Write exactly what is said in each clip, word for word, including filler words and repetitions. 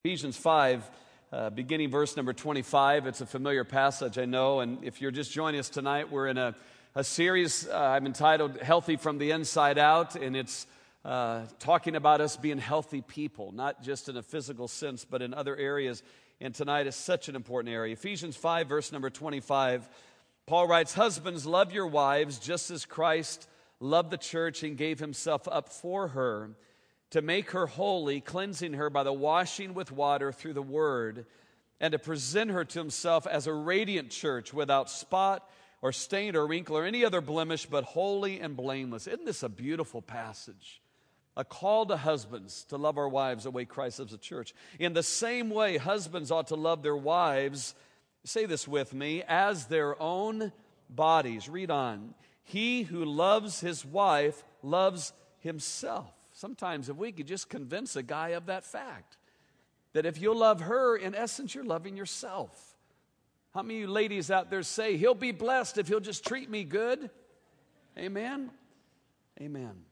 Ephesians five, uh, beginning verse number twenty-five. It's a familiar passage, I know, and if you're just joining us tonight, we're in a, a series uh, I've entitled Healthy from the Inside Out, and it's uh, talking about us being healthy people, not just in a physical sense, but in other areas, and tonight is such an important area. Ephesians five, verse number twenty-five, Paul writes, "Husbands, love your wives just as Christ loved the church and gave himself up for her, to make her holy, cleansing her by the washing with water through the word, and to present her to himself as a radiant church without spot or stain or wrinkle or any other blemish, but holy and blameless." Isn't this a beautiful passage? A call to husbands to love our wives the way Christ loves the church. In the same way, husbands ought to love their wives, say this with me, as their own bodies. Read on. "He who loves his wife loves himself." Sometimes if we could just convince a guy of that fact, that if you love her, in essence, you're loving yourself. How many of you ladies out there say, "He'll be blessed if he'll just treat me good"? Amen? Amen.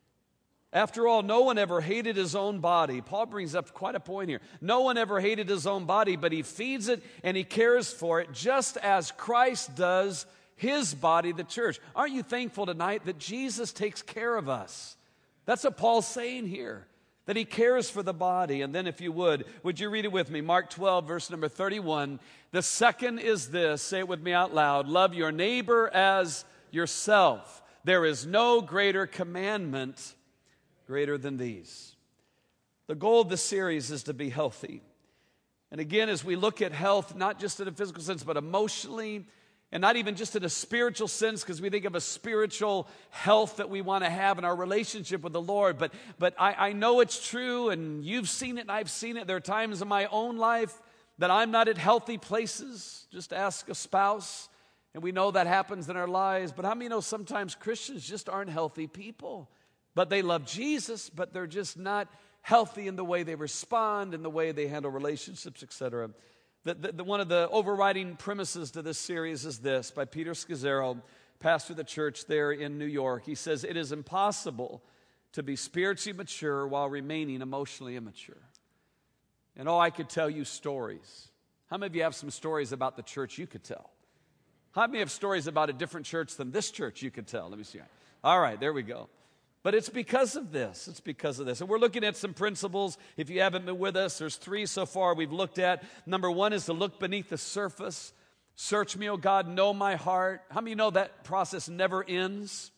After all, no one ever hated his own body. Paul brings up quite a point here. No one ever hated his own body, but he feeds it and he cares for it, just as Christ does his body, the church. Aren't you thankful tonight that Jesus takes care of us? That's what Paul's saying here, that he cares for the body. And then if you would, would you read it with me? Mark twelve, verse number thirty-one. "The second is this," say it with me out loud, "love your neighbor as yourself. There is no greater commandment greater than these." The goal of this series is to be healthy. And again, as we look at health, not just in a physical sense, but emotionally, and not even just in a spiritual sense, because we think of a spiritual health that we want to have in our relationship with the Lord. But, but I, I know it's true, and you've seen it, and I've seen it. There are times in my own life that I'm not at healthy places. Just ask a spouse, and we know that happens in our lives. But how many know sometimes Christians just aren't healthy people? But they love Jesus, but they're just not healthy in the way they respond, in the way they handle relationships, et cetera. The, the, the, one of the overriding premises to this series is this, by Peter Scazzero, pastor of the church there in New York. He says, "It is impossible to be spiritually mature while remaining emotionally immature." And oh, I could tell you stories. How many of you have some stories about the church you could tell? How many have stories about a different church than this church you could tell? Let me see. All right, there we go. But it's because of this. It's because of this. And we're looking at some principles. If you haven't been with us, there's three so far we've looked at. Number one is to look beneath the surface. "Search me, O God, know my heart." How many know that process never ends?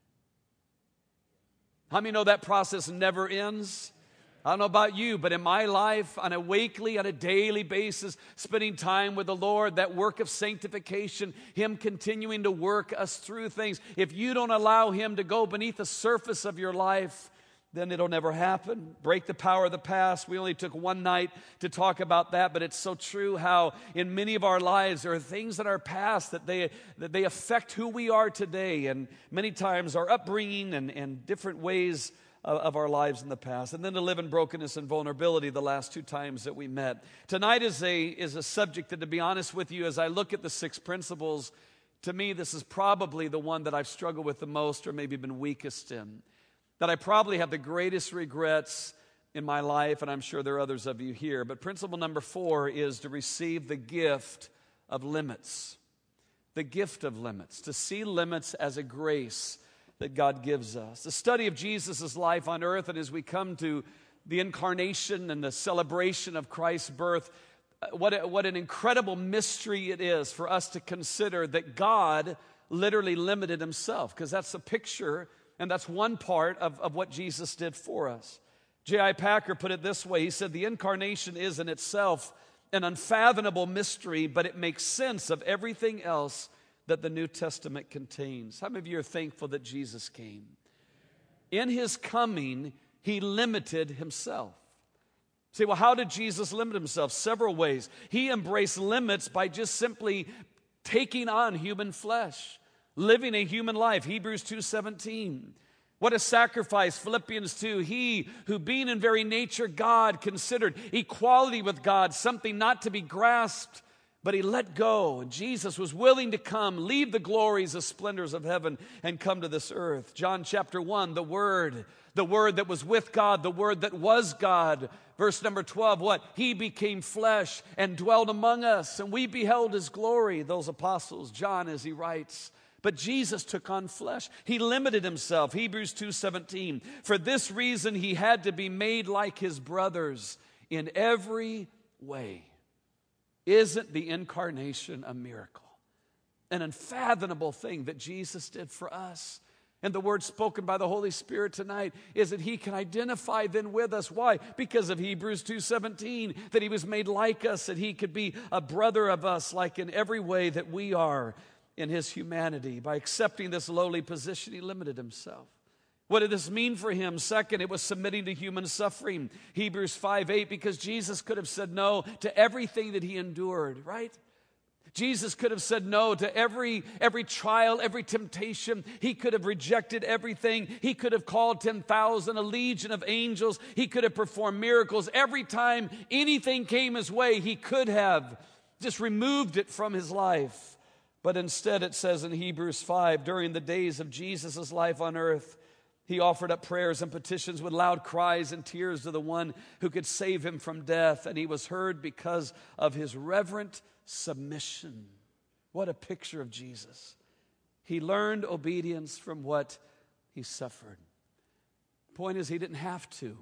How many know that process never ends? I don't know about you, but in my life, on a weekly, on a daily basis, spending time with the Lord, that work of sanctification, Him continuing to work us through things. If you don't allow Him to go beneath the surface of your life, then it'll never happen. Break the power of the past. We only took one night to talk about that, but it's so true how in many of our lives there are things in our past that they, that they affect who we are today, and many times our upbringing and, and different ways of our lives in the past. And then to live in brokenness and vulnerability the last two times that we met. Tonight is a, is a subject that, to be honest with you, as I look at the six principles, to me this is probably the one that I've struggled with the most, or maybe been weakest in. That I probably have the greatest regrets in my life, and I'm sure there are others of you here. But principle number four is to receive the gift of limits. The gift of limits. To see limits as a grace that God gives us. The study of Jesus' life on earth, and as we come to the incarnation and the celebration of Christ's birth, what, a, what an incredible mystery it is for us to consider that God literally limited himself, because that's a picture, and that's one part of, of what Jesus did for us. J I Packer put it this way. He said, "The incarnation is in itself an unfathomable mystery, but it makes sense of everything else that the New Testament contains." How many of you are thankful that Jesus came? In his coming, he limited himself. Say, well, how did Jesus limit himself? Several ways. He embraced limits by just simply taking on human flesh, living a human life. Hebrews two seventeen. What a sacrifice. Philippians two. He who being in very nature God considered equality with God something not to be grasped, but he let go, and Jesus was willing to come, leave the glories, the splendors of heaven, and come to this earth. John chapter one, the Word, the Word that was with God, the Word that was God, Verse number twelve, what? He became flesh and dwelt among us, and we beheld his glory, those apostles, John as he writes. But Jesus took on flesh. He limited himself. Hebrews two seventeen. For this reason he had to be made like his brothers in every way. Isn't the incarnation a miracle? An unfathomable thing that Jesus did for us. And the word spoken by the Holy Spirit tonight is that he can identify then with us. Why? Because of Hebrews two seventeen, that he was made like us, that he could be a brother of us, like in every way that we are in his humanity. By accepting this lowly position, he limited himself. What did this mean for him? Second, it was submitting to human suffering. Hebrews five eight, because Jesus could have said no to everything that he endured, right? Jesus could have said no to every, every trial, every temptation. He could have rejected everything. He could have called ten thousand, a legion of angels. He could have performed miracles. Every time anything came his way, he could have just removed it from his life. But instead, it says in Hebrews five, during the days of Jesus' life on earth, he offered up prayers and petitions with loud cries and tears to the one who could save him from death. And he was heard because of his reverent submission. What a picture of Jesus. He learned obedience from what he suffered. The point is, he didn't have to.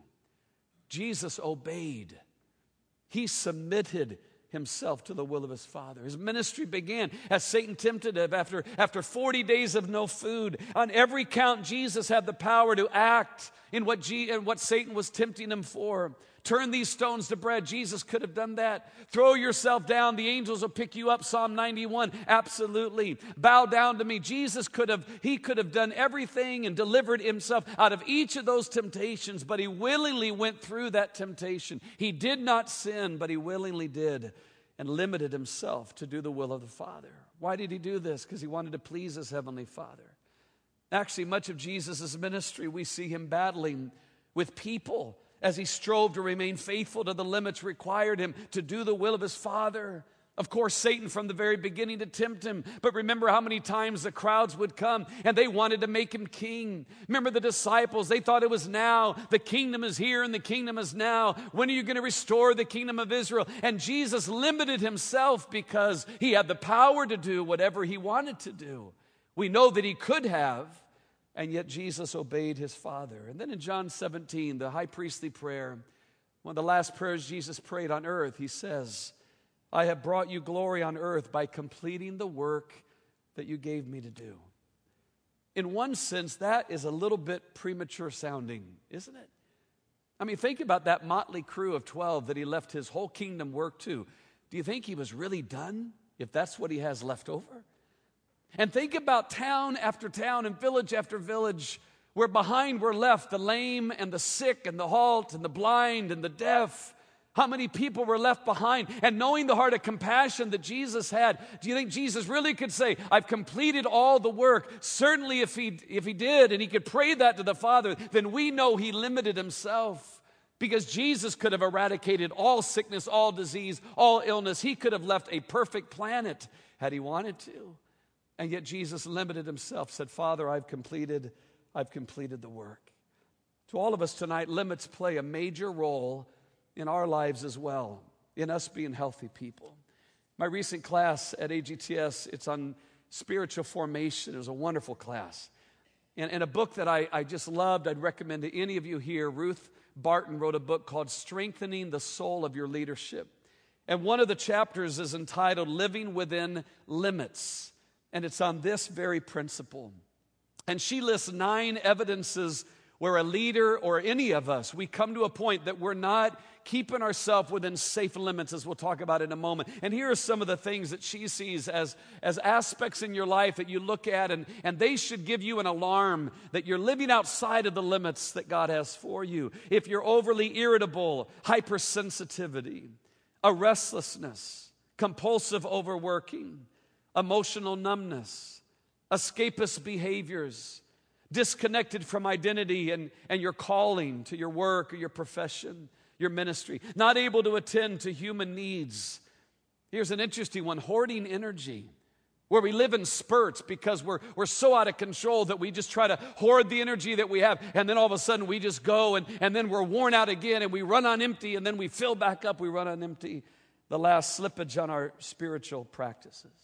Jesus obeyed. He submitted himself to the will of his Father. His ministry began as Satan tempted him after, after forty days of no food. On every count, Jesus had the power to act in what, G, in what Satan was tempting him for. Turn these stones to bread. Jesus could have done that. Throw yourself down. The angels will pick you up. Psalm ninety-one. Absolutely. Bow down to me. Jesus could have, he could have done everything and delivered himself out of each of those temptations, but he willingly went through that temptation. He did not sin, but he willingly did and limited himself to do the will of the Father. Why did he do this? Because he wanted to please his heavenly Father. Actually, much of Jesus' ministry, we see him battling with people as he strove to remain faithful to the limits required him to do the will of his Father. Of course, Satan from the very beginning to tempt him. But remember how many times the crowds would come and they wanted to make him king. Remember the disciples, they thought it was now. The kingdom is here and the kingdom is now. When are you going to restore the kingdom of Israel? And Jesus limited himself because he had the power to do whatever he wanted to do. We know that he could have, and yet Jesus obeyed his Father. And then in John seventeen, the high priestly prayer, one of the last prayers Jesus prayed on earth, he says, I have brought you glory on earth by completing the work that you gave me to do. In one sense, that is a little bit premature sounding, isn't it? I mean, think about that motley crew of twelve that he left his whole kingdom work to. Do you think he was really done if that's what he has left over? And think about town after town and village after village where behind were left the lame and the sick and the halt and the blind and the deaf. How many people were left behind? And knowing the heart of compassion that Jesus had, do you think Jesus really could say, I've completed all the work? Certainly if he, if he did and he could pray that to the Father, then we know he limited himself. Because Jesus could have eradicated all sickness, all disease, all illness. He could have left a perfect planet had he wanted to. And yet Jesus limited himself, said, Father, I've completed, I've completed the work. To all of us tonight, limits play a major role in our lives as well, in us being healthy people. My recent class at A G T S, it's on spiritual formation. It was a wonderful class. And, and a book that I, I just loved, I'd recommend to any of you here, Ruth Barton wrote a book called Strengthening the Soul of Your Leadership. And one of the chapters is entitled Living Within Limits. And it's on this very principle. And she lists nine evidences where a leader or any of us, we come to a point that we're not keeping ourselves within safe limits, as we'll talk about in a moment. And here are some of the things that she sees as, as aspects in your life that you look at, and, and they should give you an alarm that you're living outside of the limits that God has for you. If you're overly irritable, hypersensitivity, a restlessness, compulsive overworking, emotional numbness, escapist behaviors, disconnected from identity and, and your calling to your work or your profession, your ministry, not able to attend to human needs. Here's an interesting one, hoarding energy. where we live in spurts because we're, we're so out of control that we just try to hoard the energy that we have, and then all of a sudden we just go, and, and then we're worn out again, and we run on empty, and then we fill back up, we run on empty. The last slippage on our spiritual practices.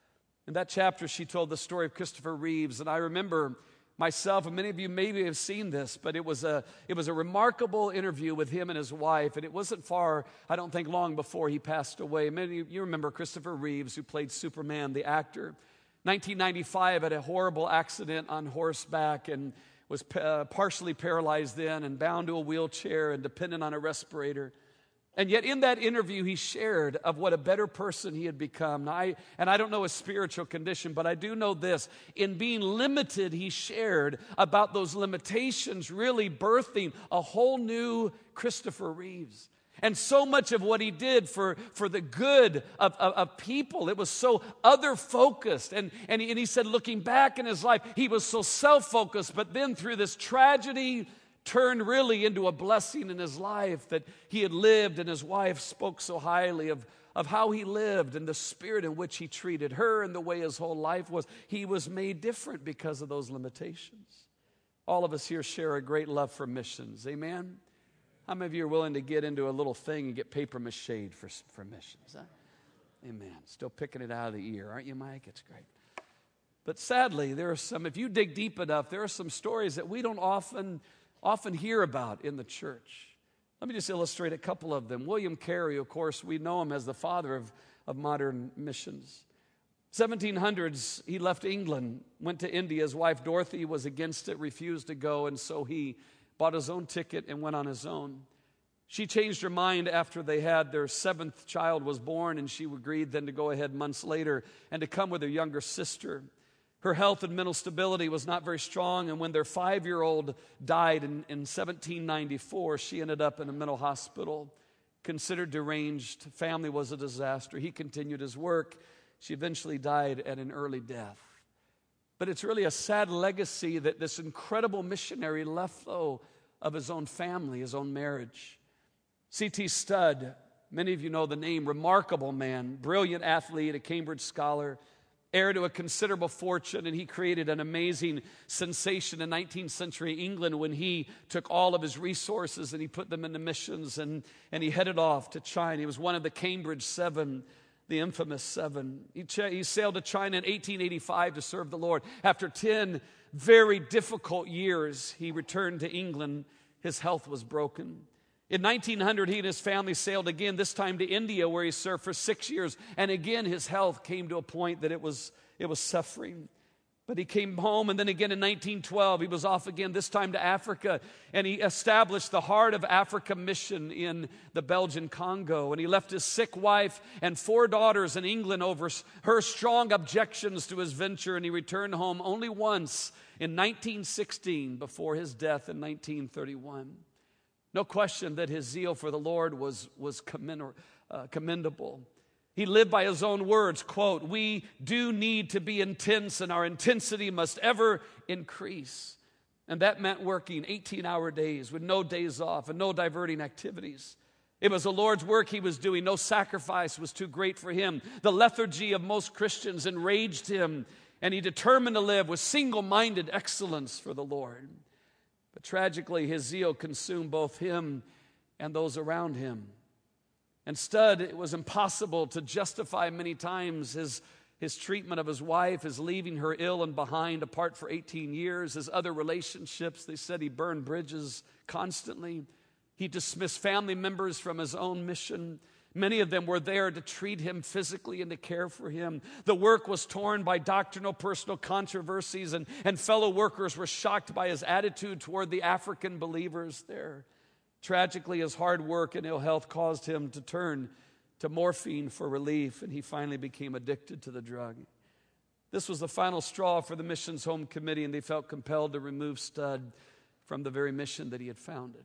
In that chapter, she told the story of Christopher Reeves, and I remember myself, and many of you maybe have seen this, but it was a it was a remarkable interview with him and his wife, and it wasn't far, I don't think long before he passed away. Many of you remember Christopher Reeves, who played Superman, the actor. nineteen ninety-five, had a horrible accident on horseback and was uh, partially paralyzed then and bound to a wheelchair and dependent on a respirator. And yet in that interview, he shared of what a better person he had become. Now, I, and I don't know his spiritual condition, but I do know this. In being limited, he shared about those limitations really birthing a whole new Christopher Reeves. And so much of what he did for, for the good of, of, of people, it was so other-focused. And, and, he, and he said, looking back in his life, he was so self-focused. But then through this tragedy, turned really into a blessing in his life that he had lived, and his wife spoke so highly of, of how he lived and the spirit in which he treated her and the way his whole life was. He was made different because of those limitations. All of us here share a great love for missions. Amen? How many of you are willing to get into a little thing and get paper mache for, for missions? Huh? Amen. Still picking it out of the ear, aren't you, Mike? It's great. But sadly, there are some, if you dig deep enough, there are some stories that we don't often often hear about in the church. Let me just illustrate a couple of them. William Carey, of course, we know him as the father of, of modern missions. seventeen hundreds, he left England, went to India. His wife Dorothy was against it, refused to go, and so he bought his own ticket and went on his own. She changed her mind after they had their seventh child was born, and she agreed then to go ahead months later and to come with her younger sister. Her health and mental stability was not very strong, and when their five-year-old died in, in seventeen ninety-four, she ended up in a mental hospital, considered deranged. Family was a disaster. He continued his work. She eventually died at an early death. But it's really a sad legacy that this incredible missionary left, though, of his own family, his own marriage. C T Studd, many of you know the name, remarkable man, brilliant athlete, a Cambridge scholar, heir to a considerable fortune, and he created an amazing sensation in nineteenth century England when he took all of his resources and he put them into missions, and, and he headed off to China. He was one of the Cambridge Seven, the infamous Seven. He, ch- he sailed to China in eighteen eighty-five to serve the Lord. After ten very difficult years, he returned to England. His health was broken. In nineteen hundred, he and his family sailed again, this time to India, where he served for six years. And again, his health came to a point that it was, it was suffering. But he came home, and then again in nineteen twelve, he was off again, this time to Africa. And he established the Heart of Africa mission in the Belgian Congo. And he left his sick wife and four daughters in England over her strong objections to his venture. And he returned home only once in nineteen sixteen before his death in nineteen thirty-one. No question that his zeal for the Lord was, was commend, uh, commendable. He lived by his own words, quote, "We do need to be intense, and our intensity must ever increase." And that meant working eighteen-hour days with no days off and no diverting activities. It was the Lord's work he was doing. No sacrifice was too great for him. The lethargy of most Christians enraged him, and he determined to live with single-minded excellence for the Lord. But tragically, his zeal consumed both him and those around him. And Studd, it was impossible to justify many times his, his treatment of his wife, his leaving her ill and behind, apart for eighteen years. His other relationships, they said he burned bridges constantly. He dismissed family members from his own mission. Many of them were there to treat him physically and to care for him. The work was torn by doctrinal, personal controversies, and, and fellow workers were shocked by his attitude toward the African believers there. Tragically, his hard work and ill health caused him to turn to morphine for relief, and he finally became addicted to the drug. This was the final straw for the Missions Home Committee, and they felt compelled to remove Studd from the very mission that he had founded.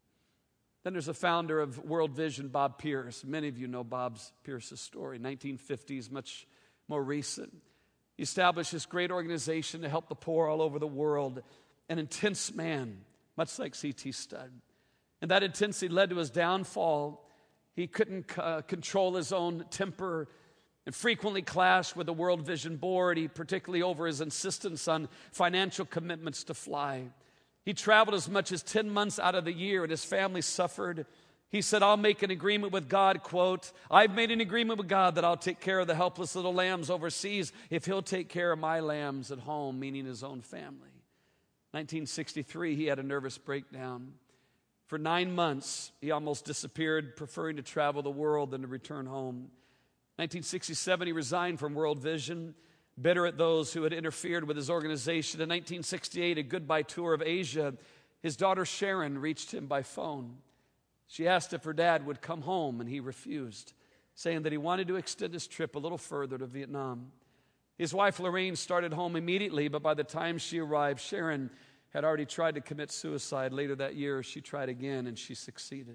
Then there's a founder of World Vision, Bob Pierce. Many of you know Bob Pierce's story. nineteen fifties, much more recent. He established this great organization to help the poor all over the world. An intense man, much like C T Studd. And that intensity led to his downfall. He couldn't uh, control his own temper, and frequently clashed with the World Vision Board, he particularly over his insistence on financial commitments to fly. He traveled as much as ten months out of the year, and his family suffered. He said, I'll make an agreement with God, quote, I've made an agreement with God that I'll take care of the helpless little lambs overseas if he'll take care of my lambs at home, meaning his own family. nineteen sixty-three, he had a nervous breakdown. For nine months, he almost disappeared, preferring to travel the world than to return home. nineteen sixty-seven, he resigned from World Vision, bitter at those who had interfered with his organization. In nineteen sixty-eight, a goodbye tour of Asia, his daughter Sharon reached him by phone. She asked if her dad would come home, and he refused, saying that he wanted to extend his trip a little further to Vietnam. His wife Lorraine started home immediately, but by the time she arrived, Sharon had already tried to commit suicide. Later that year, she tried again, and she succeeded.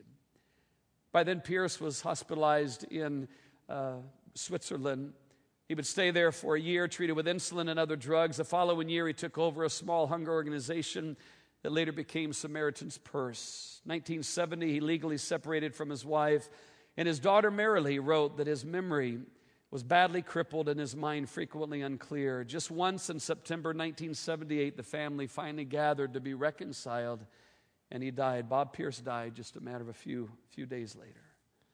By then, Pierce was hospitalized in uh, Switzerland. He would stay there for a year, treated with insulin and other drugs. The following year, he took over a small hunger organization that later became Samaritan's Purse. nineteen seventy, he legally separated from his wife, and his daughter Marilee wrote that his memory was badly crippled and his mind frequently unclear. Just once in September nineteen seventy-eight, the family finally gathered to be reconciled, and he died. Bob Pierce died just a matter of a few, few days later.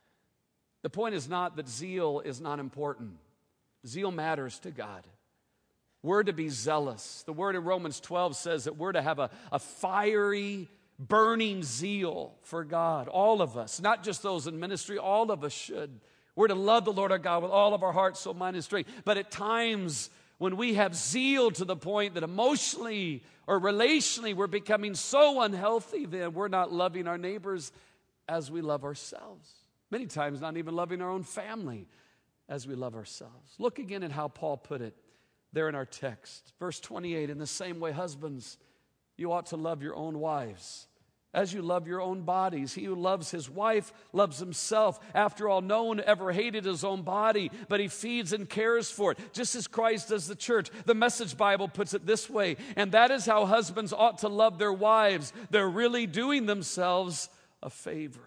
The point is not that zeal is not important. Zeal matters to God. We're to be zealous. The word in Romans twelve says that we're to have a, a fiery, burning zeal for God. All of us, not just those in ministry, all of us should. We're to love the Lord our God with all of our heart, soul, mind, and strength. But at times when we have zeal to the point that emotionally or relationally we're becoming so unhealthy, then we're not loving our neighbors as we love ourselves. Many times not even loving our own family as we love ourselves. Look again at how Paul put it there in our text. Verse twenty-eight, in the same way, husbands, you ought to love your own wives as you love your own bodies. He who loves his wife loves himself. After all, no one ever hated his own body, but he feeds and cares for it, just as Christ does the church. The Message Bible puts it this way, and that is how husbands ought to love their wives. They're really doing themselves a favor.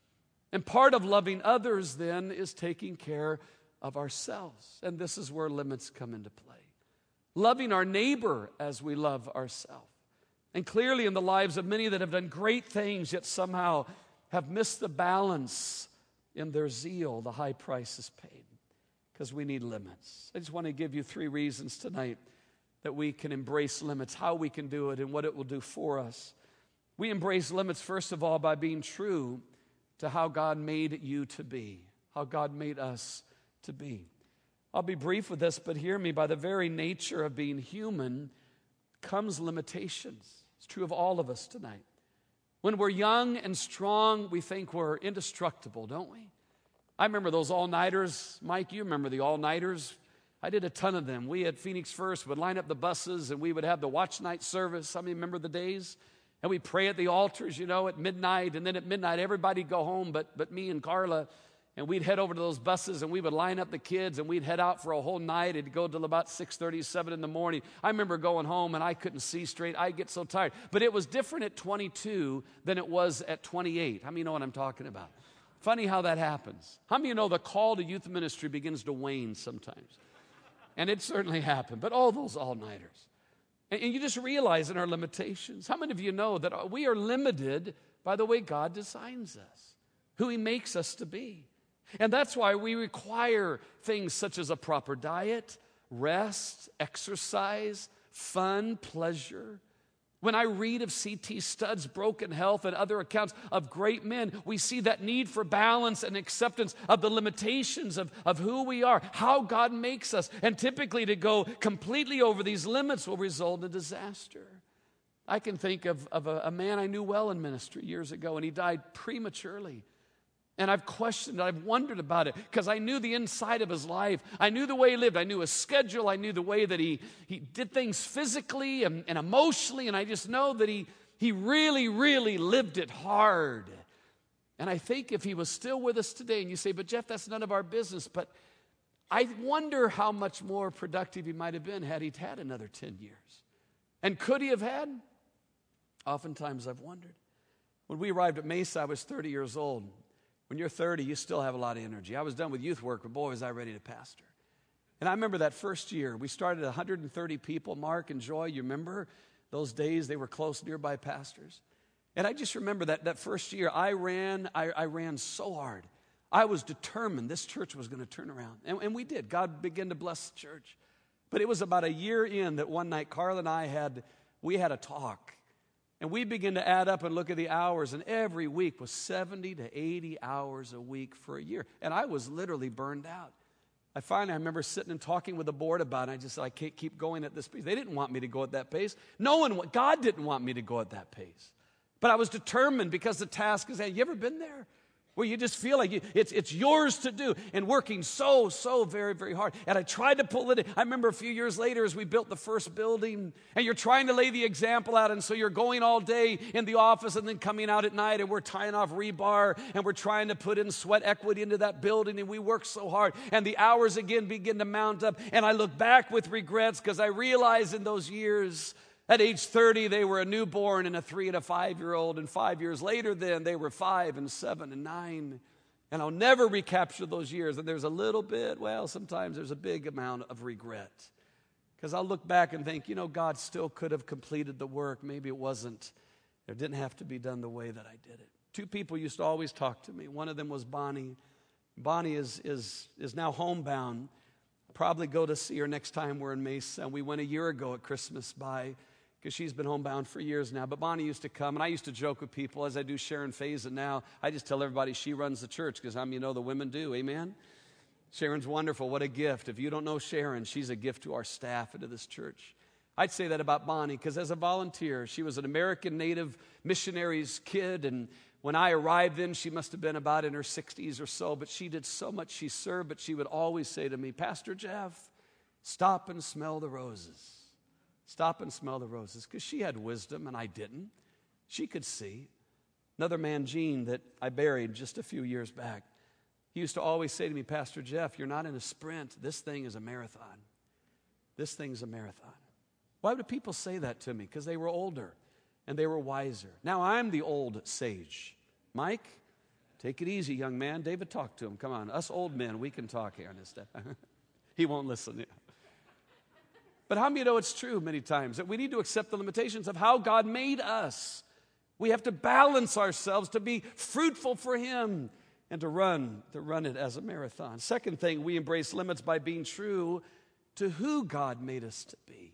And part of loving others, then, is taking care of ourselves. And this is where limits come into play. Loving our neighbor as we love ourselves. And clearly in the lives of many that have done great things, yet somehow have missed the balance in their zeal, the high price is paid. Because we need limits. I just want to give you three reasons tonight that we can embrace limits, how we can do it, and what it will do for us. We embrace limits, first of all, by being true to how God made you to be, how God made us to be. I'll be brief with this, but hear me. By the very nature of being human comes limitations. It's true of all of us tonight. When we're young and strong, we think we're indestructible, don't we? I remember those all-nighters. Mike, you remember the all-nighters. I did a ton of them. We at Phoenix First would line up the buses, and we would have the watch night service. Some of you remember the days? And we'd pray at the altars, you know, at midnight. And then at midnight, everybody'd go home but, but me and Carla. And we'd head over to those buses, and we would line up the kids, and we'd head out for a whole night. It'd go till about six thirty, seven in the morning. I remember going home, and I couldn't see straight. I'd get so tired. But it was different at twenty-two than it was at twenty-eight. How many know what I'm talking about? Funny how that happens. How many of you know the call to youth ministry begins to wane sometimes? And it certainly happened. But all those all-nighters. And, and you just realize in our limitations. How many of you know that we are limited by the way God designs us, who He makes us to be? And that's why we require things such as a proper diet, rest, exercise, fun, pleasure. When I read of C T Studd's broken health and other accounts of great men, we see that need for balance and acceptance of the limitations of, of who we are, how God makes us. And typically to go completely over these limits will result in disaster. I can think of, of a, a man I knew well in ministry years ago, and he died prematurely. And I've questioned, I've wondered about it because I knew the inside of his life. I knew the way he lived. I knew his schedule. I knew the way that he, he did things physically and, and emotionally. And I just know that he, he really, really lived it hard. And I think if he was still with us today, and you say, but Jeff, that's none of our business. But I wonder how much more productive he might have been had he had another ten years. And could he have had? Oftentimes I've wondered. When we arrived at Mesa, I was thirty years old. When you're thirty, you still have a lot of energy. I was done with youth work, but boy, was I ready to pastor. And I remember that first year, we started one hundred thirty people. Mark and Joy, you remember those days? They were close, nearby pastors. And I just remember that that first year, I ran, I, I ran so hard. I was determined this church was going to turn around. And, and we did. God began to bless the church. But it was about a year in that one night, Carl and I had, we had a talk. And we began to add up and look at the hours. And every week was seventy to eighty hours a week for a year. And I was literally burned out. I finally, I remember sitting and talking with the board about it. I just said, I can't keep going at this pace. They didn't want me to go at that pace. No one, God didn't want me to go at that pace. But I was determined because the task is, hey, you ever been there? Where you just feel like you, it's, it's yours to do, and working so, so very, very hard. And I tried to pull it in. I remember a few years later as we built the first building, and you're trying to lay the example out, and so you're going all day in the office and then coming out at night, and we're tying off rebar, and we're trying to put in sweat equity into that building, and we work so hard, and the hours again begin to mount up, and I look back with regrets because I realized in those years, at age thirty, they were a newborn and a three and a five-year-old, and five years later then, they were five and seven and nine. And I'll never recapture those years. And there's a little bit, well, sometimes there's a big amount of regret. Because I'll look back and think, you know, God still could have completed the work. Maybe it wasn't, it didn't have to be done the way that I did it. Two people used to always talk to me. One of them was Bonnie. Bonnie is, is, is now homebound. I'll probably go to see her next time we're in Mesa. We went a year ago at Christmas by, because she's been homebound for years now. But Bonnie used to come, and I used to joke with people, as I do Sharon Faison now. I just tell everybody she runs the church, because how many you know the women do, amen? Sharon's wonderful. What a gift. If you don't know Sharon, she's a gift to our staff and to this church. I'd say that about Bonnie, because as a volunteer, she was an American Native missionary's kid, and when I arrived then, she must have been about in her sixties or so, but she did so much. She served, but she would always say to me, Pastor Jeff, stop and smell the roses. Stop and smell the roses, because she had wisdom and I didn't. She could see. Another man, Gene, that I buried just a few years back, he used to always say to me, Pastor Jeff, you're not in a sprint. This thing is a marathon. This thing's a marathon. Why would people say that to me? Because they were older and they were wiser. Now I'm the old sage. Mike, take it easy, young man. David, talk to him. Come on, us old men, we can talk here on this stuff. He won't listen. But how many know it's true many times that we need to accept the limitations of how God made us? We have to balance ourselves to be fruitful for Him and to run, to run it as a marathon. Second thing, we embrace limits by being true to who God made us to be.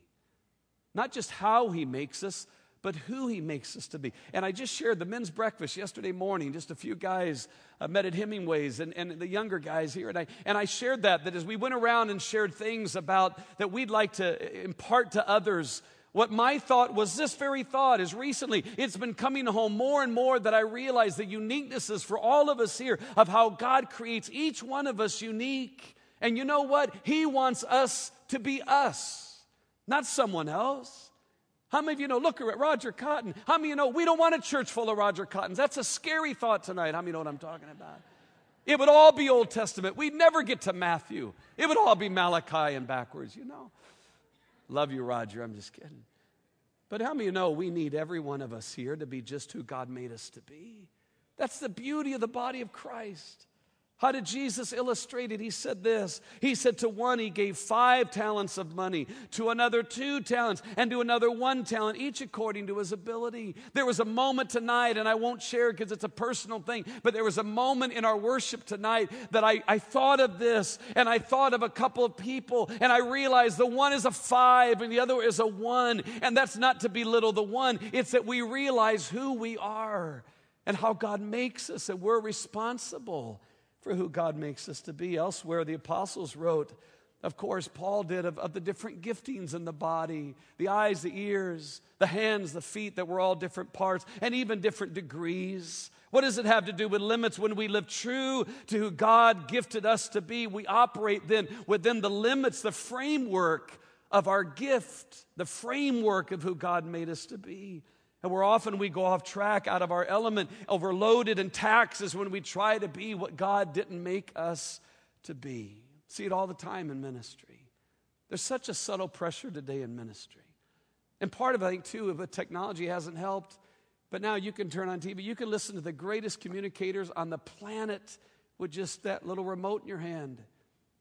Not just how He makes us, but who He makes us to be. And I just shared the men's breakfast yesterday morning. Just a few guys uh, met at Hemingway's and, and the younger guys here. And I, and I shared that, that as we went around and shared things about that we'd like to impart to others, what my thought was this very thought is recently, it's been coming home more and more that I realize the uniquenesses for all of us here of how God creates each one of us unique. And you know what? He wants us to be us, not someone else. How many of you know, look at Roger Cotton. How many of you know we don't want a church full of Roger Cottons? That's a scary thought tonight. How many know what I'm talking about? It would all be Old Testament. We'd never get to Matthew. It would all be Malachi and backwards, you know. Love you, Roger. I'm just kidding. But how many of you know we need every one of us here to be just who God made us to be? That's the beauty of the body of Christ. How did Jesus illustrate it? He said this. He said to one he gave five talents of money, to another two talents, and to another one talent, each according to his ability. There was a moment tonight, and I won't share it because it's a personal thing, but there was a moment in our worship tonight that I, I thought of this, and I thought of a couple of people, and I realized the one is a five and the other is a one, and that's not to belittle the one. It's that we realize who we are and how God makes us, and we're responsible for who God makes us to be. Elsewhere, the apostles wrote, of course, Paul did, of, of the different giftings in the body, the eyes, the ears, the hands, the feet, that were all different parts, and even different degrees. What does it have to do with limits? When we live true to who God gifted us to be, we operate then within the limits, the framework of our gift, the framework of who God made us to be. And where often we go off track, out of our element, overloaded in taxes when we try to be what God didn't make us to be. See it all the time in ministry. There's such a subtle pressure today in ministry. And part of it, I think, too, if technology hasn't helped, but now you can turn on T V, you can listen to the greatest communicators on the planet with just that little remote in your hand.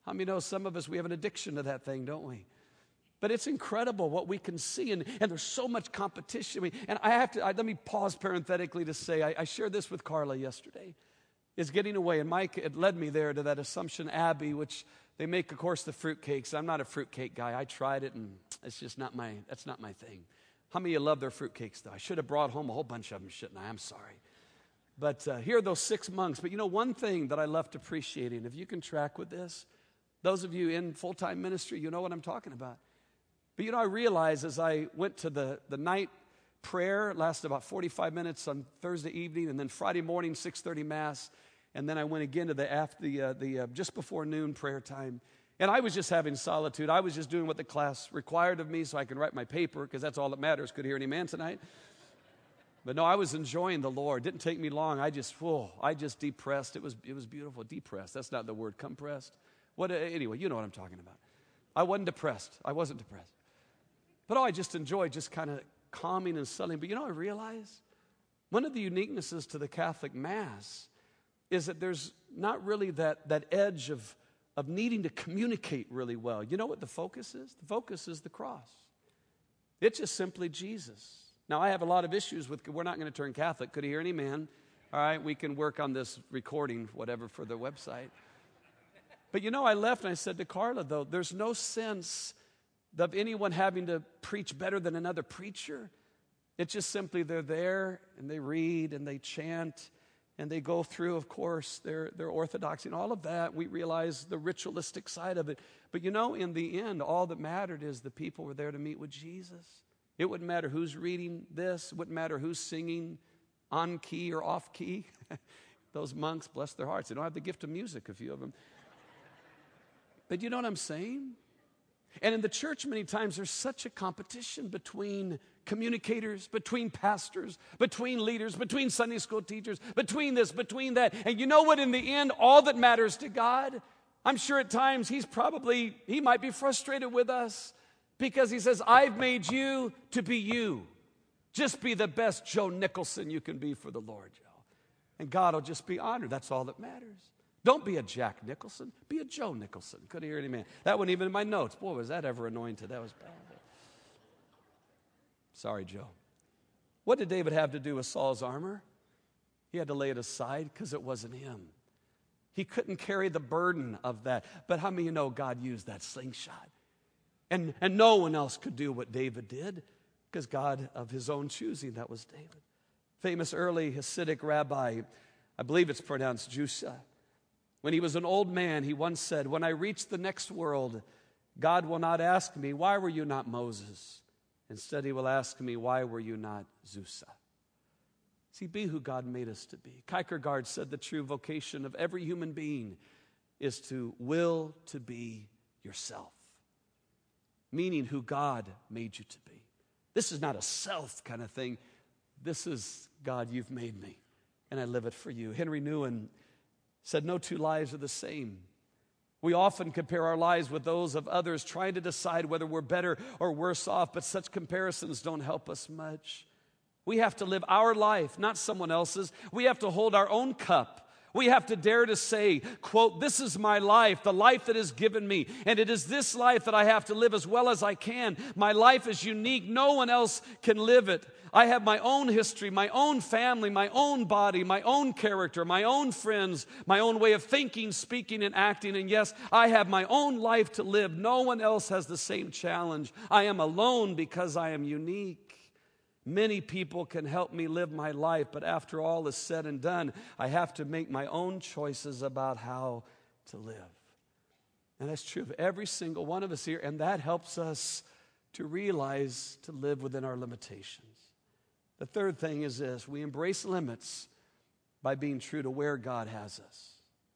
How many know some of us, we have an addiction to that thing, don't we? But it's incredible what we can see, and, and there's so much competition. I mean, and I have to, I, let me pause parenthetically to say, I, I shared this with Carla yesterday, is getting away. And Mike, it led me there to that Assumption Abbey, which they make, of course, the fruitcakes. I'm not a fruitcake guy. I tried it, and it's just not my, that's not my thing. How many of you love their fruitcakes, though? I should have brought home a whole bunch of them, shouldn't I? I'm sorry. But uh, here are those six monks. But you know, one thing that I left appreciating, if you can track with this, those of you in full-time ministry, you know what I'm talking about. But you know, I realized as I went to the, the night prayer, it lasted about forty-five minutes on Thursday evening, and then Friday morning, six thirty Mass, and then I went again to the, after the, uh, the uh, just before noon prayer time. And I was just having solitude. I was just doing what the class required of me so I can write my paper, because that's all that matters. Could hear any man tonight? But no, I was enjoying the Lord. It didn't take me long. I just, whoa, I just depressed. It was, it was beautiful. Depressed. That's not the word. Compressed. What? Uh, anyway, you know what I'm talking about. I wasn't depressed. I wasn't depressed. But oh, I just enjoyed just kind of calming and settling. But you know, I realized one of the uniquenesses to the Catholic Mass is that there's not really that, that edge of, of needing to communicate really well. You know what the focus is? The focus is the cross. It's just simply Jesus. Now, I have a lot of issues with, we're not going to turn Catholic. Could you hear any man? All right, we can work on this recording, whatever, for the website. But you know, I left and I said to Carla, though, there's no sense of anyone having to preach better than another preacher. It's just simply they're there and they read and they chant and they go through, of course, their, their orthodoxy and all of that. We realize the ritualistic side of it. But you know, in the end, all that mattered is the people were there to meet with Jesus. It wouldn't matter who's reading this. It wouldn't matter who's singing on key or off key. Those monks, bless their hearts, they don't have the gift of music, a few of them. But you know what I'm saying? And in the church, many times, there's such a competition between communicators, between pastors, between leaders, between Sunday school teachers, between this, between that. And you know what? In the end, all that matters to God, I'm sure at times he's probably, he might be frustrated with us because he says, I've made you to be you. Just be the best Joe Nicholson you can be for the Lord, Joe. And God will just be honored. That's all that matters. Don't be a Jack Nicholson. Be a Joe Nicholson. Couldn't hear any man. That wasn't even in my notes. Boy, was that ever anointed. That was bad. Sorry, Joe. What did David have to do with Saul's armor? He had to lay it aside because it wasn't him. He couldn't carry the burden of that. But how many of you know God used that slingshot? And, and no one else could do what David did because God of his own choosing, that was David. Famous early Hasidic rabbi, I believe it's pronounced Jusa. When he was an old man, he once said, when I reach the next world, God will not ask me, why were you not Moses? Instead, he will ask me, why were you not Zusa? See, be who God made us to be. Kierkegaard said the true vocation of every human being is to will to be yourself, meaning who God made you to be. This is not a self kind of thing. This is, God, you've made me, and I live it for you. Henry Nouwen said, no two lives are the same. We often compare our lives with those of others, trying to decide whether we're better or worse off, but such comparisons don't help us much. We have to live our life, not someone else's. We have to hold our own cup. We have to dare to say, quote, this is my life, the life that is given me, and it is this life that I have to live as well as I can. My life is unique. No one else can live it. I have my own history, my own family, my own body, my own character, my own friends, my own way of thinking, speaking, and acting. And yes, I have my own life to live. No one else has the same challenge. I am alone because I am unique. Many people can help me live my life, but after all is said and done, I have to make my own choices about how to live. And that's true of every single one of us here, and that helps us to realize to live within our limitations. The third thing is this: we embrace limits by being true to where God has us.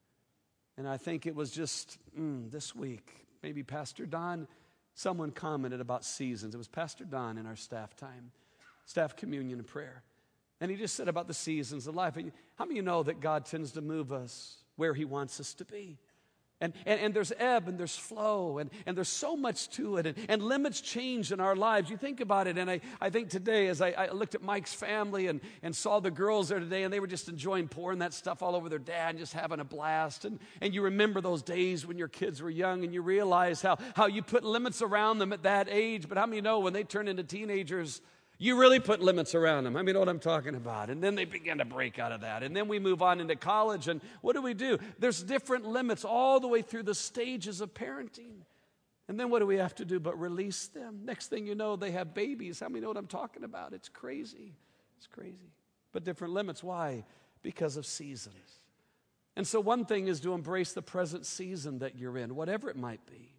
And I think it was just mm, this week, maybe Pastor Don, someone commented about seasons. It was Pastor Don in our staff time, staff communion and prayer. And he just said about the seasons of life. And how many of you know that God tends to move us where he wants us to be? And, and, and there's ebb and there's flow, and, and there's so much to it, and, and limits change in our lives. You think about it, and I, I think today as I, I looked at Mike's family and, and saw the girls there today, and they were just enjoying pouring that stuff all over their dad and just having a blast. And, and you remember those days when your kids were young, and you realize how, how you put limits around them at that age. But how many know when they turn into teenagers, you really put limits around them? I mean, you know what I'm talking about. And then they begin to break out of that. And then we move on into college, and what do we do? There's different limits all the way through the stages of parenting. And then what do we have to do but release them? Next thing you know, they have babies. How many know what I'm talking about? It's crazy. It's crazy. But different limits. Why? Because of seasons. And so one thing is to embrace the present season that you're in, whatever it might be.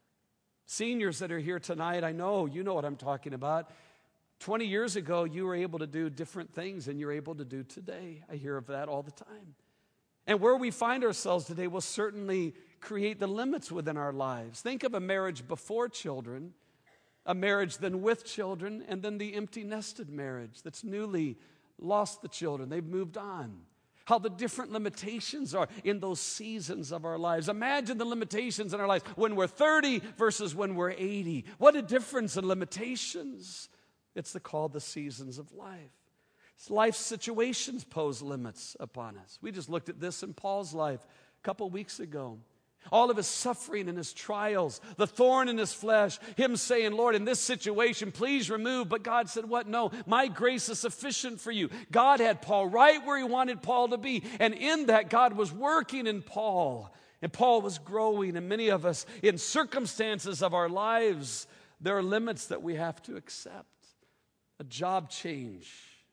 Seniors that are here tonight, I know you know what I'm talking about. twenty years ago, you were able to do different things than you're able to do today. I hear of that all the time. And where we find ourselves today will certainly create the limits within our lives. Think of a marriage before children, a marriage then with children, and then the empty nested marriage that's newly lost the children. They've moved on. How the different limitations are in those seasons of our lives. Imagine the limitations in our lives when we're thirty versus when we're eighty. What a difference in limitations. It's the, called the seasons of life. Life situations pose limits upon us. We just looked at this in Paul's life a couple weeks ago. All of his suffering and his trials, the thorn in his flesh, him saying, Lord, in this situation, please remove. But God said, what? No, my grace is sufficient for you. God had Paul right where he wanted Paul to be. And in that, God was working in Paul. And Paul was growing. And many of us, in circumstances of our lives, there are limits that we have to accept. A job change,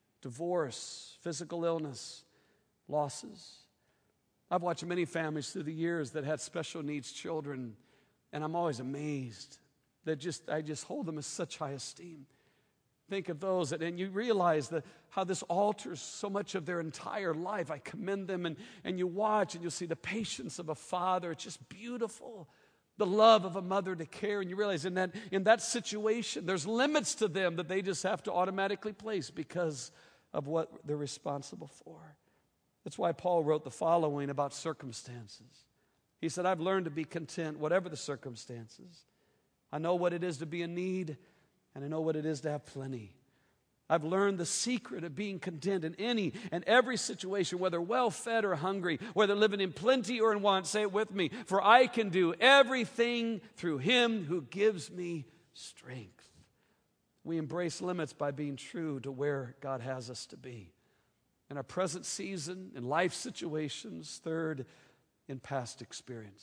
divorce, physical illness, losses. I've watched many families through the years that had special needs children, and I'm always amazed that just I just hold them in such high esteem. Think of those, that, and you realize that how this alters so much of their entire life. I commend them, and, and you watch, and you'll see the patience of a father. It's just beautiful. The love of a mother to care, and you realize in that, in that situation, there's limits to them that they just have to automatically place because of what they're responsible for. That's why Paul wrote the following about circumstances. He said, I've learned to be content, whatever the circumstances. I know what it is to be in need, and I know what it is to have plenty. I've learned the secret of being content in any and every situation, whether well-fed or hungry, whether living in plenty or in want. Say it with me. For I can do everything through him who gives me strength. We embrace limits by being true to where God has us to be. In our present season, in life situations. Third, in past experiences.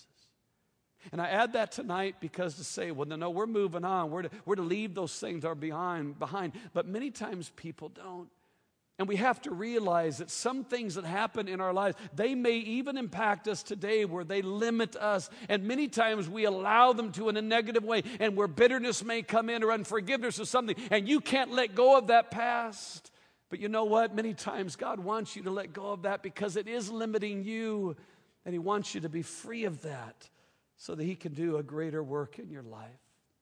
And I add that tonight because to say, well, no, no, we're moving on. We're to, we're to leave those things that are behind, behind. But many times people don't. And we have to realize that some things that happen in our lives, they may even impact us today where they limit us. And many times we allow them to in a negative way. And where bitterness may come in or unforgiveness or something. And you can't let go of that past. But you know what? Many times God wants you to let go of that because it is limiting you. And he wants you to be free of that, so that he can do a greater work in your life.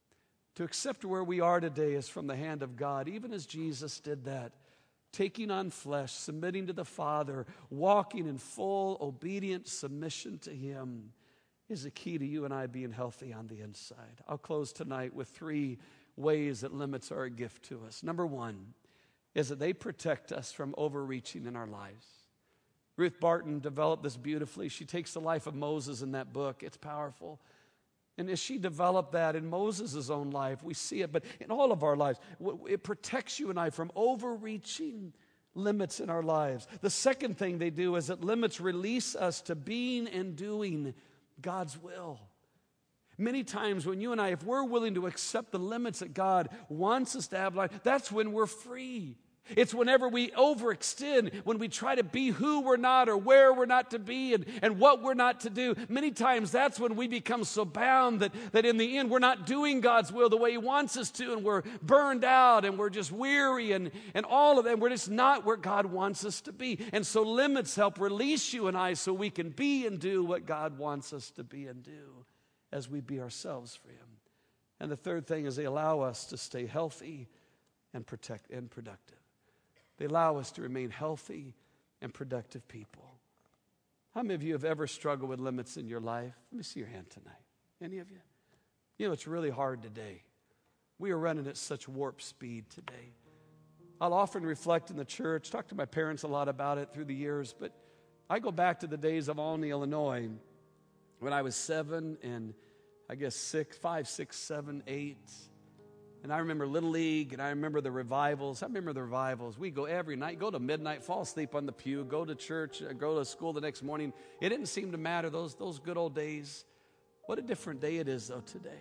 To accept where we are today is from the hand of God, even as Jesus did that, taking on flesh, submitting to the Father, walking in full obedient submission to him is the key to you and I being healthy on the inside. I'll close tonight with three ways that limits are a gift to us. Number one is that they protect us from overreaching in our lives. Ruth Barton developed this beautifully. She takes the life of Moses in that book. It's powerful. And as she developed that in Moses' own life, we see it, but in all of our lives, it protects you and I from overreaching limits in our lives. The second thing they do is that limits release us to being and doing God's will. Many times when you and I, if we're willing to accept the limits that God wants us to have life, that's when we're free. It's whenever we overextend, when we try to be who we're not or where we're not to be and, and what we're not to do. Many times that's when we become so bound that, that in the end we're not doing God's will the way he wants us to, and we're burned out and we're just weary and, and all of that. We're just not where God wants us to be. And so limits help release you and I so we can be and do what God wants us to be and do as we be ourselves for him. And the third thing is they allow us to stay healthy and protect and productive. They allow us to remain healthy and productive people. How many of you have ever struggled with limits in your life? Let me see your hand tonight. Any of you? You know, it's really hard today. We are running at such warp speed today. I'll often reflect in the church, talk to my parents a lot about it through the years, but I go back to the days of Olney, Illinois, when I was seven and I guess six, five, six, seven, eight. And I remember Little League, and I remember the revivals. I remember the revivals. We go every night, go to midnight, fall asleep on the pew, go to church, go to school the next morning. It didn't seem to matter, those, those good old days. What a different day it is, though, today.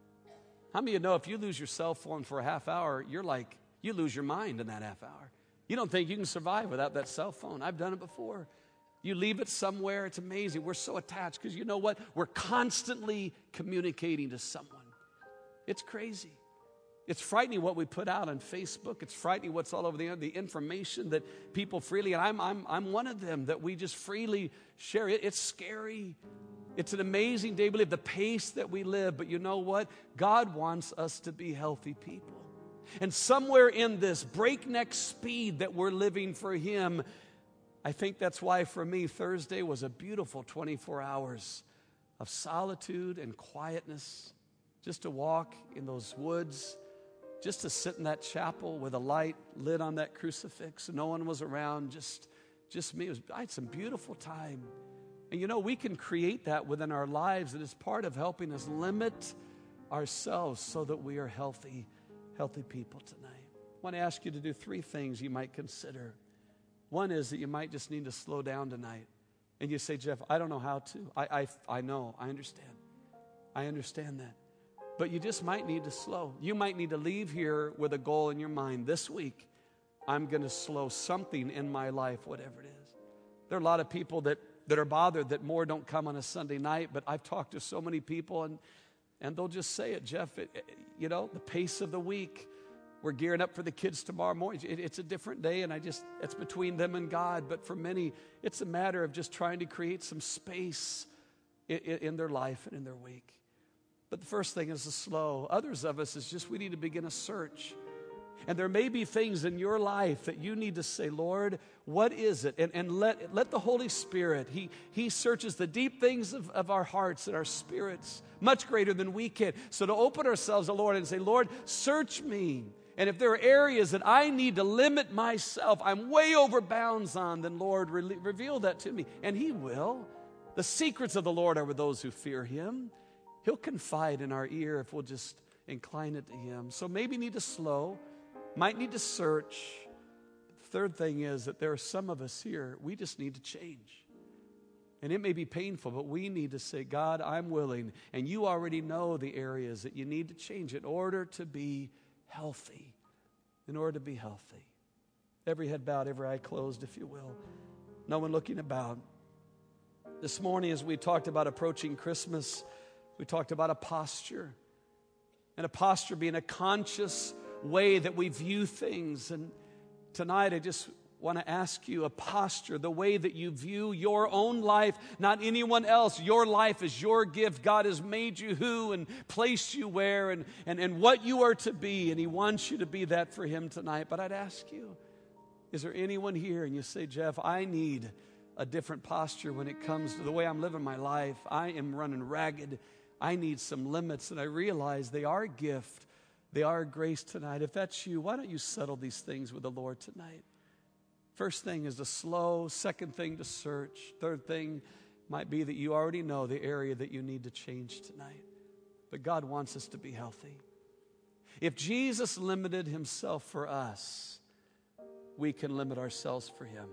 How many of you know if you lose your cell phone for a half hour, you're like, you lose your mind in that half hour. You don't think you can survive without that cell phone. I've done it before. You leave it somewhere, it's amazing. We're so attached because you know what? We're constantly communicating to someone. It's crazy. It's frightening what we put out on Facebook. It's frightening what's all over the the information that people freely, and I'm, I'm, I'm one of them, that we just freely share. It, it's scary. It's an amazing day. We live the pace that we live, but you know what? God wants us to be healthy people. And somewhere in this breakneck speed that we're living for Him, I think that's why for me Thursday was a beautiful twenty-four hours of solitude and quietness, just to walk in those woods, just to sit in that chapel with a light lit on that crucifix. No one was around, just, just me. It was, I had some beautiful time. And you know, we can create that within our lives, and it's part of helping us limit ourselves so that we are healthy, healthy people tonight. I want to ask you to do three things you might consider. One is that you might just need to slow down tonight. And you say, Jeff, I don't know how to. I, I, I know, I understand. I understand that. But you just might need to slow. You might need to leave here with a goal in your mind. This week, I'm going to slow something in my life, whatever it is. There are a lot of people that, that are bothered that more don't come on a Sunday night, but I've talked to so many people, and, and they'll just say it, Jeff, it, it, you know, the pace of the week. We're gearing up for the kids tomorrow morning. It, it's a different day, and I just, it's between them and God. But for many, it's a matter of just trying to create some space in, in, in their life and in their week. But the first thing is to slow. Others of us is just we need to begin a search. And there may be things in your life that you need to say, Lord, what is it? And, and let, let the Holy Spirit, He, he searches the deep things of, of our hearts and our spirits, much greater than we can. So to open ourselves to the Lord and say, Lord, search me. And if there are areas that I need to limit myself, I'm way over bounds on, then Lord, re- reveal that to me. And He will. The secrets of the Lord are with those who fear Him. He'll confide in our ear if we'll just incline it to Him. So maybe need to slow, might need to search. The third thing is that there are some of us here, we just need to change. And it may be painful, but we need to say, God, I'm willing. And you already know the areas that you need to change in order to be healthy. In order to be healthy. Every head bowed, every eye closed, if you will. No one looking about. This morning, as we talked about approaching Christmas, we talked about a posture. And a posture being a conscious way that we view things. And tonight, I just want to ask you a posture, the way that you view your own life, not anyone else. Your life is your gift. God has made you who and placed you where and, and, and what you are to be. And He wants you to be that for Him tonight. But I'd ask you, is there anyone here and you say, Jeff, I need a different posture when it comes to the way I'm living my life. I am running ragged. I need some limits. And I realize they are a gift. They are a grace tonight. If that's you, why don't you settle these things with the Lord tonight? First thing is to slow. Second thing, to search. Third thing might be that you already know the area that you need to change tonight. But God wants us to be healthy. If Jesus limited Himself for us, we can limit ourselves for Him.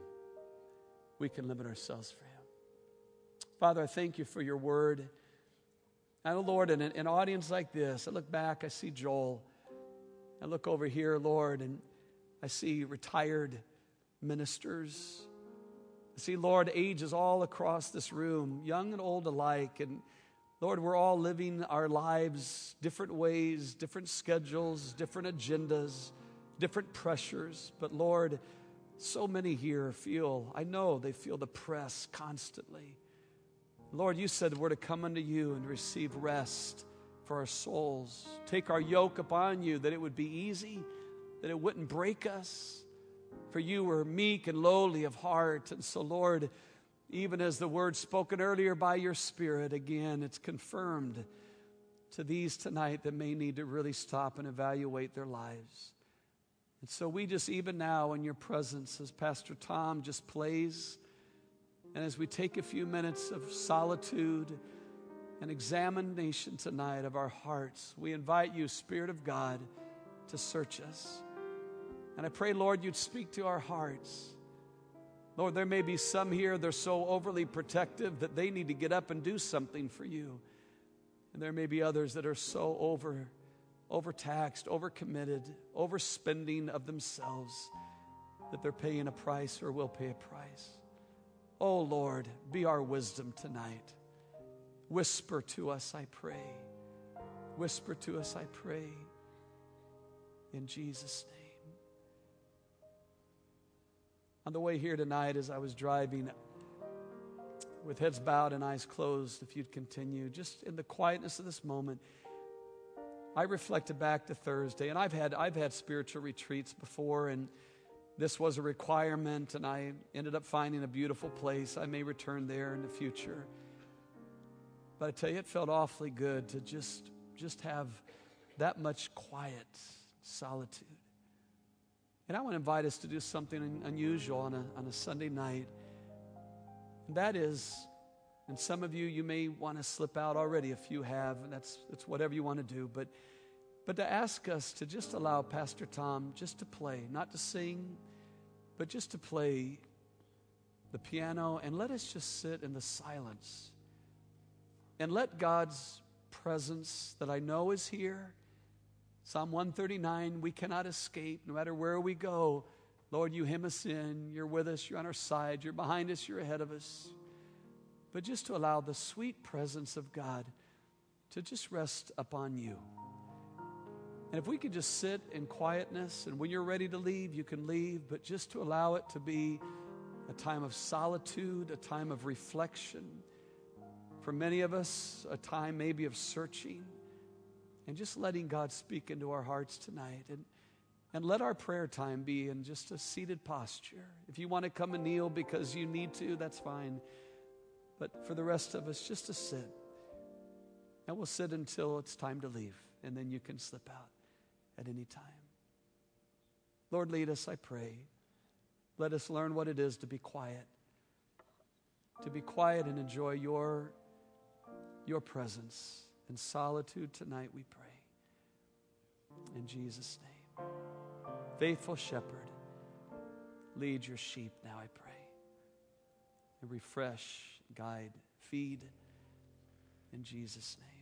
We can limit ourselves for Him. Father, I thank You for Your word. I know, Lord, in an, an audience like this, I look back, I see Joel. I look over here, Lord, and I see retired ministers. I see, Lord, ages all across this room, young and old alike. And Lord, we're all living our lives different ways, different schedules, different agendas, different pressures. But Lord, so many here feel, I know they feel the press constantly. Lord, You said we're to come unto You and receive rest for our souls. Take our yoke upon You, that it would be easy, that it wouldn't break us. For You were meek and lowly of heart. And so, Lord, even as the word spoken earlier by your Spirit, again, it's confirmed to these tonight that may need to really stop and evaluate their lives. And so we just, even now in your presence, as Pastor Tom just plays, and as we take a few minutes of solitude and examination tonight of our hearts, we invite you, Spirit of God, to search us. And I pray, Lord, you'd speak to our hearts. Lord, there may be some here, they're so overly protective that they need to get up and do something for you. And there may be others that are so over, overtaxed, overcommitted, overspending of themselves that they're paying a price or will pay a price. Oh, Lord, be our wisdom tonight. Whisper to us, I pray. Whisper to us, I pray. In Jesus' name. On the way here tonight, as I was driving, with heads bowed and eyes closed, if you'd continue, just in the quietness of this moment, I reflected back to Thursday, and I've had I've had spiritual retreats before, and this was a requirement, and I ended up finding a beautiful place. I may return there in the future. But I tell you, it felt awfully good to just, just have that much quiet solitude. And I want to invite us to do something unusual on a, on a Sunday night. And that is, and some of you, you may want to slip out already if you have, and that's, that's whatever you want to do. But, but to ask us to just allow Pastor Tom just to play, not to sing, but just to play the piano, and let us just sit in the silence. And let God's presence that I know is here, Psalm one thirty-nine, we cannot escape no matter where we go. Lord, you hem us in. You're with us. You're on our side. You're behind us. You're ahead of us. But just to allow the sweet presence of God to just rest upon you. And if we could just sit in quietness, and when you're ready to leave, you can leave, but just to allow it to be a time of solitude, a time of reflection. For many of us, a time maybe of searching. And just letting God speak into our hearts tonight. And, and let our prayer time be in just a seated posture. If you want to come and kneel because you need to, that's fine. But for the rest of us, just to sit. And we'll sit until it's time to leave. And then you can slip out at any time. Lord, lead us, I pray. Let us learn what it is to be quiet. To be quiet and enjoy your, your presence. In solitude tonight, we pray. In Jesus' name. Faithful shepherd, lead your sheep now, I pray. And refresh, guide, feed. In Jesus' name.